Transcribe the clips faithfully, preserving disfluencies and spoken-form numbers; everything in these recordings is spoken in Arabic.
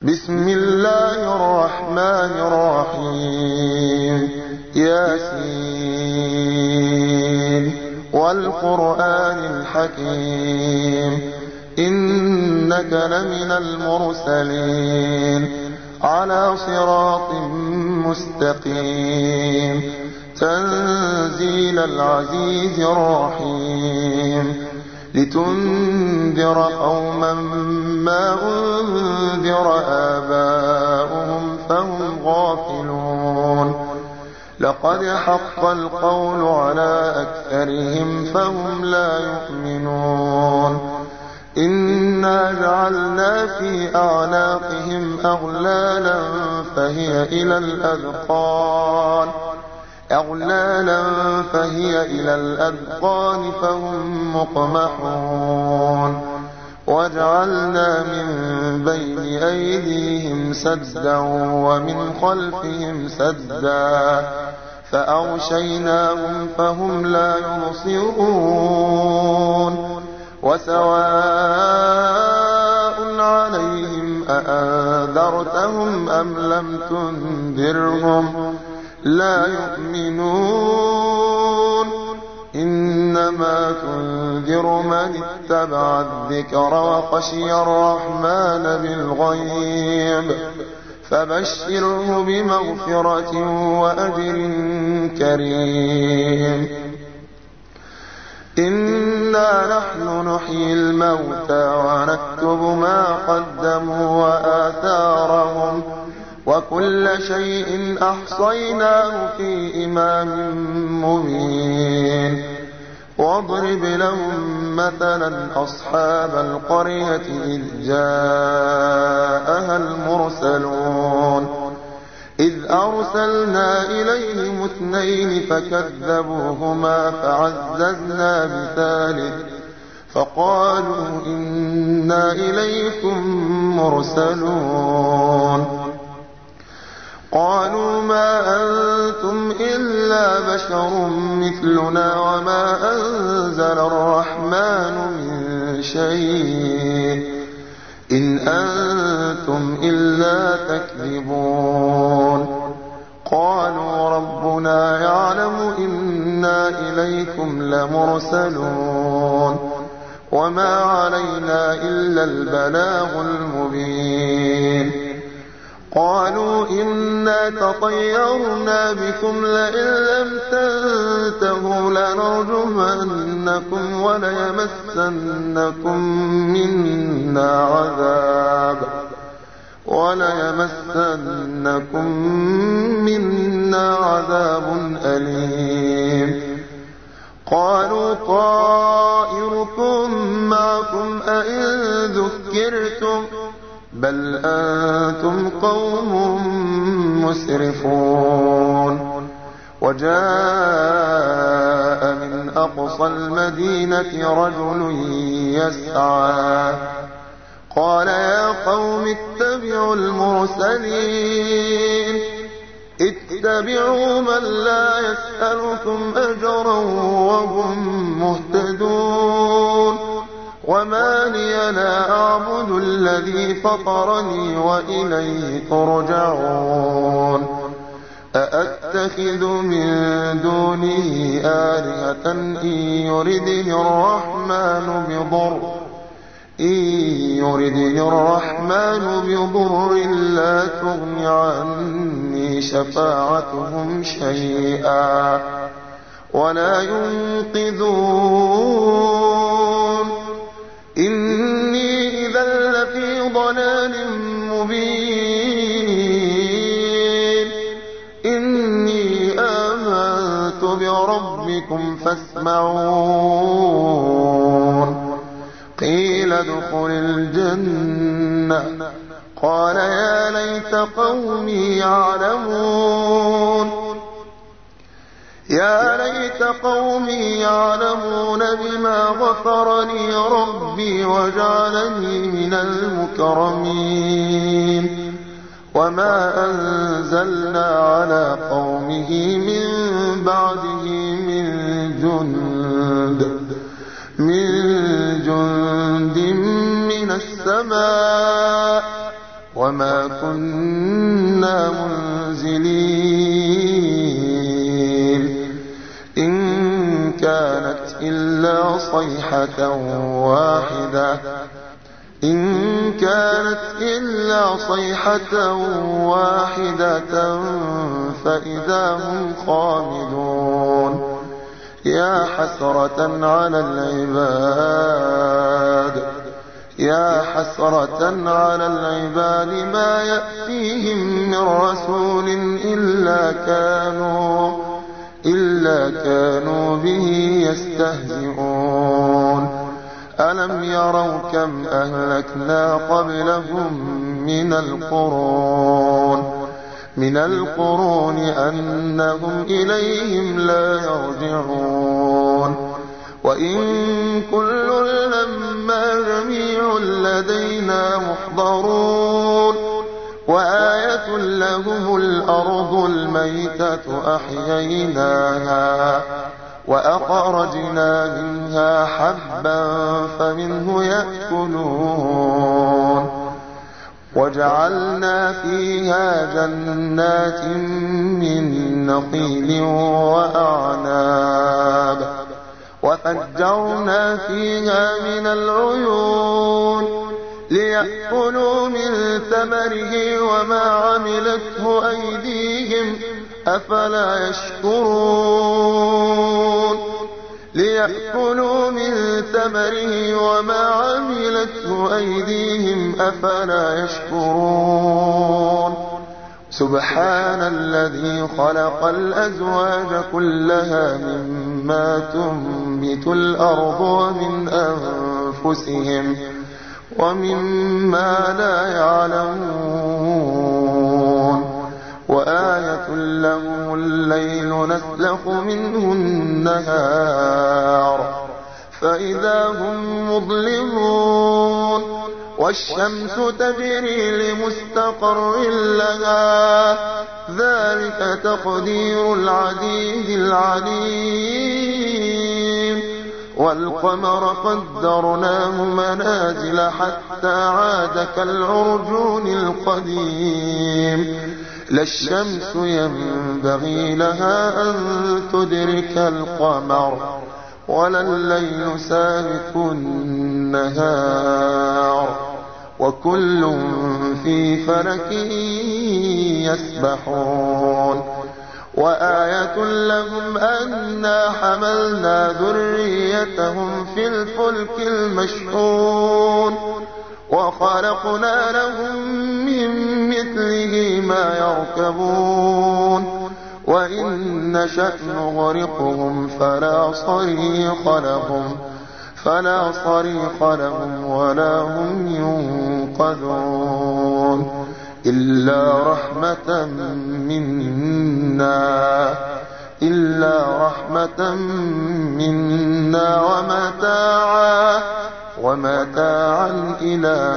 بسم الله الرحمن الرحيم ياسين والقرآن الحكيم إنك لمن المرسلين على صراط مستقيم تنزيل العزيز الرحيم لتنذر قوما ما أنذر آباؤهم فهم غافلون لقد حق القول على أكثرهم فهم لا يؤمنون إنا جعلنا في أعناقهم أغلالا فهي إلى الأذقان أغلالا فهي إلى الأذقان فهم مقمحون وجعلنا من بين أيديهم سدا ومن خلفهم سدا فأغشيناهم فهم لا يبصرون وسواء عليهم أأنذرتهم أم لم تنذرهم لا يؤمنون إنما تنذر من اتبع الذكر وخشي الرحمن بالغيب فبشره بمغفرة وأجر كريم إنا نحن نحيي الموتى ونكتب ما قدموا وآثارهم وكل شيء أحصيناه في إمام مبين واضرب لهم مثلا أصحاب القرية إذ جاءها المرسلون إذ أرسلنا إليهم اثنين فكذبوهما فعززنا بثالث فقالوا إنا إليكم مرسلون قالوا ما أنتم إلا بشر مثلنا وما أنزل الرحمن من شيء إن أنتم إلا تكذبون قالوا ربنا يعلم إنا إليكم لمرسلون وما علينا إلا البلاغ المبين قالوا إنا تطيرنا بكم لئن لم تنتهوا لنرجمنكم وليمسنكم منا عذاب وليمسنكم منا عذاب أليم قالوا طائركم معكم أئن ذكرتم بل أنتم قوم مسرفون وجاء من أقصى المدينة رجل يسعى قال يا قوم اتبعوا المرسلين اتبعوا من لا يسألكم أجرا وهم مهتدون وما لي لا أعبد الذي فطرني وإليه ترجعون أأتخذ من دونه آلهة إن يردني الرحمن بضر إن يردني الرحمن بضر لا تغن عني شفاعتهم شيئا ولا ينقذون إني إذا لفي ضلال مبين إني آمنت بربكم فاسمعون قيل ادخل الجنة قال يا ليت قومي يعلمون يا ليت قومي يعلمون بما غفر لي ربي وجعلني من المكرمين وما أنزلنا على قومه من بعده من جند من جند من السماء وما كنا منزلين إن كانت إلا صيحة واحدة إن كانت إلا صيحة واحدة فإذا هم خامدون يا حسرة على العباد يا حسرة على العباد ما يأتيهم من رسول إلا كانوا إلا كانوا به يستهزئون ألم يروا كم أهلكنا قبلهم من القرون من القرون أنهم إليهم لا يرجعون وإن كل لما جميع لدينا محضرون وآية لهم الأرض الميتة أحييناها وأخرجنا منها حبا فمنه يأكلون وجعلنا فيها جنات من نخيل وأعناب وفجرنا فيها من العيون ليأكلوا من ثمره وما عملته أيديهم أفلا يشكرون ليأكلوا من ثمره وما عملته أيديهم أفلا يشكرون سبحان الذي خلق الأزواج كلها مما تنبت الأرض ومن أنفسهم ومما لا يعلمون وآية لهم الليل نسلخ منه النهار فإذا هم مظلمون والشمس تجري لمستقر لها ذلك تقدير العزيز العليم والقمر قدرناه منازل حتى عاد كالعرجون القديم لا الشمس ينبغي لها أن تدرك القمر ولا الليل سابق النهار وكل في فلك يسبحون وآية لهم أنا حملنا ذريتهم في الفلك المشحون وخلقنا لهم من مثله ما يركبون وإن نشأ نغرقهم فلا صريخ لهم فلا صريخ لهم ولا هم ينقذون إلا رحمة منا إلا رحمة منا ومتاعا ومتاعا إلى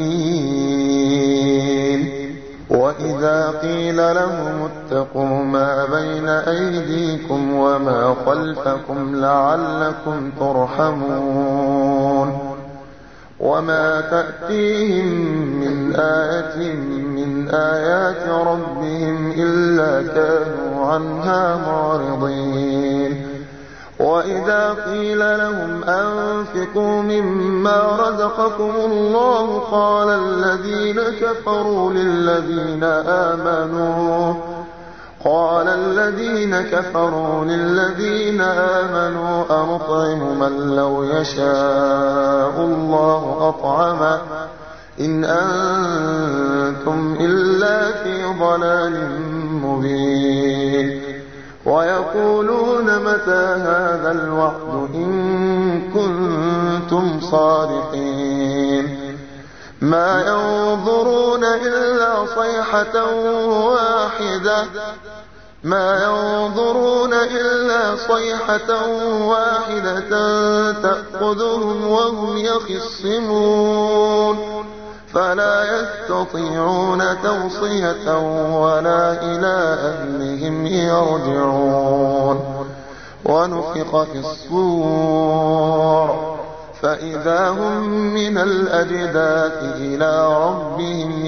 حين وإذا قيل لهم اتقوا ما بين أيديكم وما خلفكم لعلكم ترحمون وما تأتيهم من آية من آيات ربهم إلا كانوا عنها معرضين وإذا قيل لهم أنفقوا مما رزقكم الله قال الذين كفروا للذين آمنوا قال الذين كفروا للذين آمنوا أنطعم من لو يشاء الله أطعمه إن أنتم إلا في ضلال مبين ويقولون متى هذا الوعد إن كنتم صادقين ما ينظرون إلا صيحة واحدة ما ينظرون إلا صيحة واحدة تأخذهم وهم يخصمون فلا يستطيعون توصية ولا إلى أهلهم يرجعون ونفخ في الصور فإذا هم من الأجداث إلى ربهم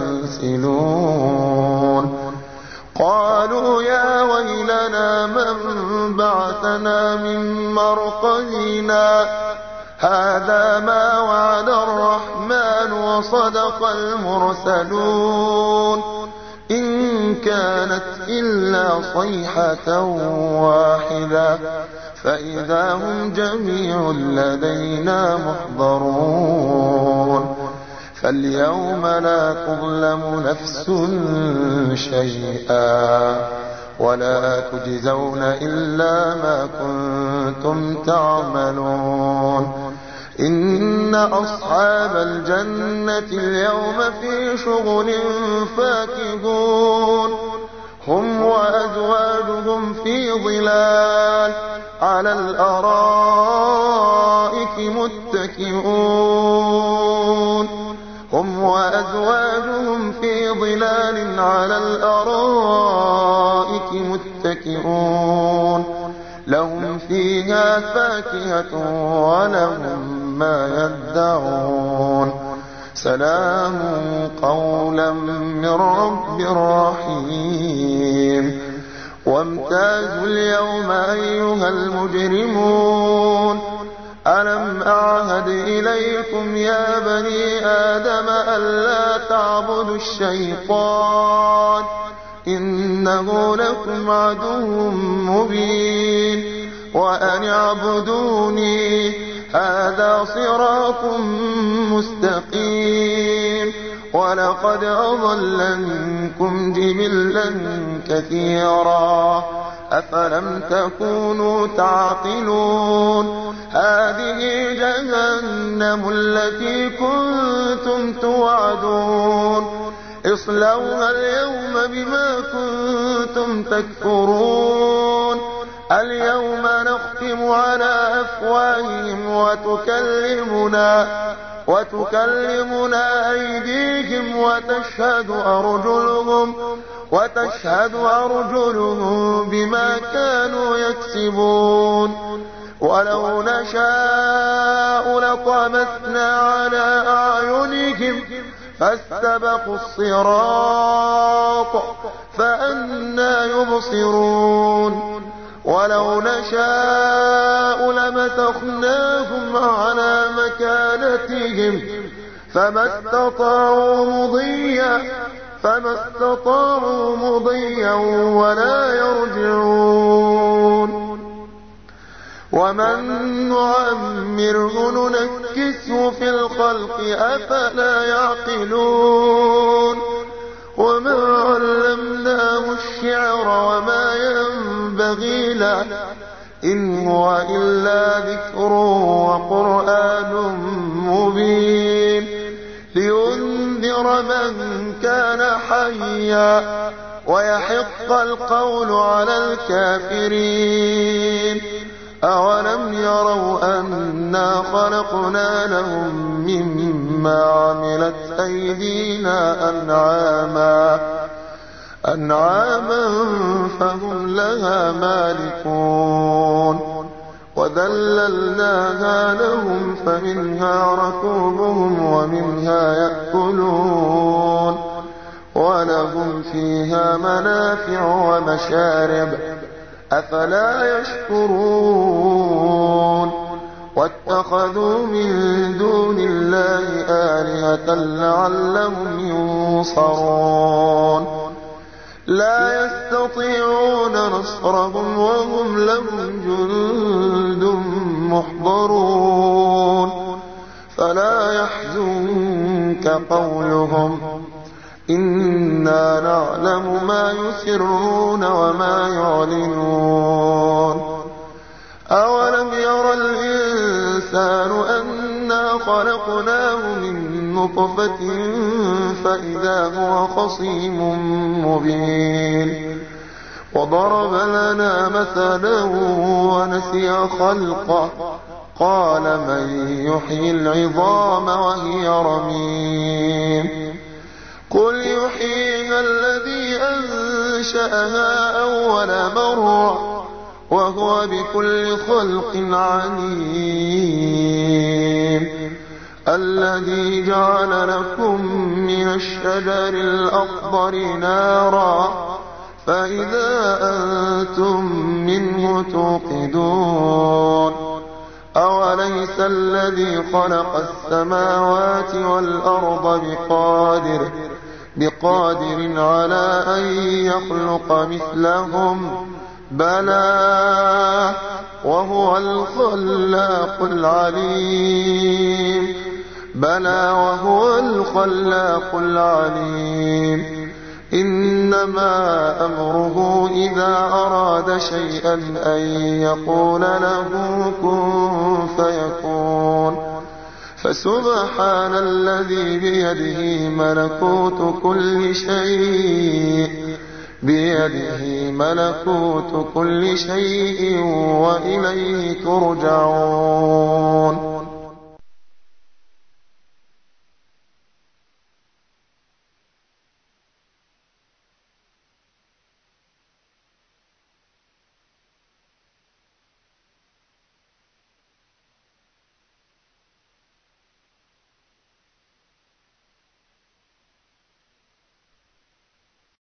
ينسلون قالوا يا ويلنا من بعثنا من مرقدنا هذا ما وعد الرحمن وصدق المرسلون إن كانت إلا صيحة واحدة فإذا هم جميع لدينا محضرون فاليوم لا تظلم نفس شيئا ولا تجزون إلا ما كنتم تعملون إن أصحاب الجنة اليوم في شغل فاكهون هم وأزواجهم في ظلال على الأرائك متكئون هم وأزواجهم في ظلال على الأرائك متكئون لهم فيها فاكهة ولهم ما يدعون سلام قولا من رب رحيم وامتازوا اليوم أيها المجرمون ألم أعهد إليكم يا بني آدم ألا تعبدوا الشيطان إنه لكم عدو مبين وأن اعبدوني هذا صراط مستقيم ولقد أضل منكم جبلا كثيرا أفلم تكونوا تعقلون هذه جهنم التي كنتم توعدون اصلوها اليوم بما كنتم تكفرون اليوم نختم على أفواههم وتكلمنا وتكلمنا أيديهم وتشهد أرجلهم وتشهد أرجلهم بما كانوا يكسبون ولو نشاء لطمسنا على أعينهم فاستبقوا الصراط فأنى يبصرون ولو نشاء لمسخناهم على مكانتهم فما استطاعوا مضيا فما استطاعوا مضيا ولا يرجعون ومن نعمره ننكسه في الخلق أفلا يعقلون وما علمناه الشعر وما ينبغي له إن هو إلا ذكر وقرآن مبين لينذر من كان حيا ويحق القول على الكافرين أولم يروا أنا خلقنا لهم مما عملت أيدينا أنعاما أنعاما فهم لها مالكون وذللناها لهم فمنها ركوبهم ومنها يأكلون ولهم فيها منافع ومشارب أفلا يشكرون واتخذوا من دون الله آلهة لعلهم ينصرون لا يستطيعون نصرهم وهم لهم جند محضرون فلا يحزنك قولهم إنا نعلم ما يسرون وما يعلنون أولم يرى الإنسان أنا خلقناه من نطفة فإذا هو خصيم مبين وضرب لنا مثلا ونسي خلقه قال من يحيي العظام وهي رميم قل يحييها الذي أنشأها أول مرة وهو بكل خلق عليم. الذي جعل لكم من الشجر الأخضر نارا فإذا أنتم منه توقدون. أوليس الذي خلق السماوات والأرض بقادر بقادر على أن يخلق مثلهم؟ بلى وهو الخلاق العليم. بلى وهو الخلاق العليم. إنما أمره إذا أراد شيئا أن يقول له كن فيكون. فسبحان الذي بيده ملكوت كل شيء بيده ملكوت كل شيء وإليه ترجعون.